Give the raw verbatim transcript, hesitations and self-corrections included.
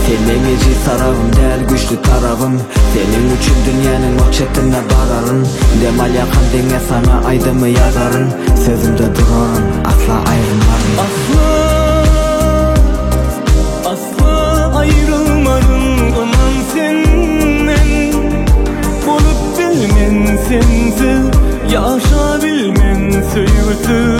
Senin eci tarafım değil güçlü tarafım. Senin üçün dünyanın o çetine bararın. Demal yakın denge sana aydımı yazarın. Sözümde durarım asla ayrılmarım. Asla, asla ayrılmarım aman senden. Bolup bilmen sensiz yaşa bilmen söygüsüz.